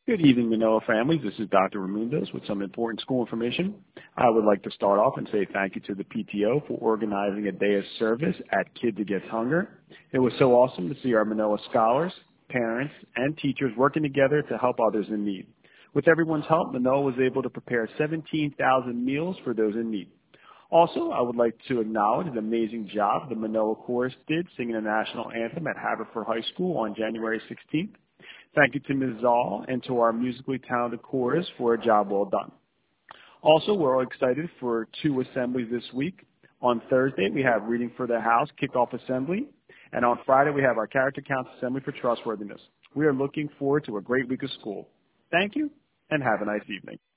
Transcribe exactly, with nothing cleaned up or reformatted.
Good evening, Manoa families. This is Doctor Ramundos with some important school information. I would like to start off and say thank you to the P T O for organizing a day of service at Kid That Gets Hunger. It was so awesome to see our Manoa scholars, parents, and teachers working together to help others in need. With everyone's help, Manoa was able to prepare seventeen thousand meals for those in need. Also, I would like to acknowledge the amazing job the Manoa chorus did singing the national anthem at Haverford High School on January sixteenth. Thank you to Miz Zoll and to our musically talented chorus for a job well done. Also, we're all excited for two assemblies this week. On Thursday, we have Reading for the House kickoff assembly, and on Friday, we have our Character Counts assembly for trustworthiness. We are looking forward to a great week of school. Thank you, and have a nice evening.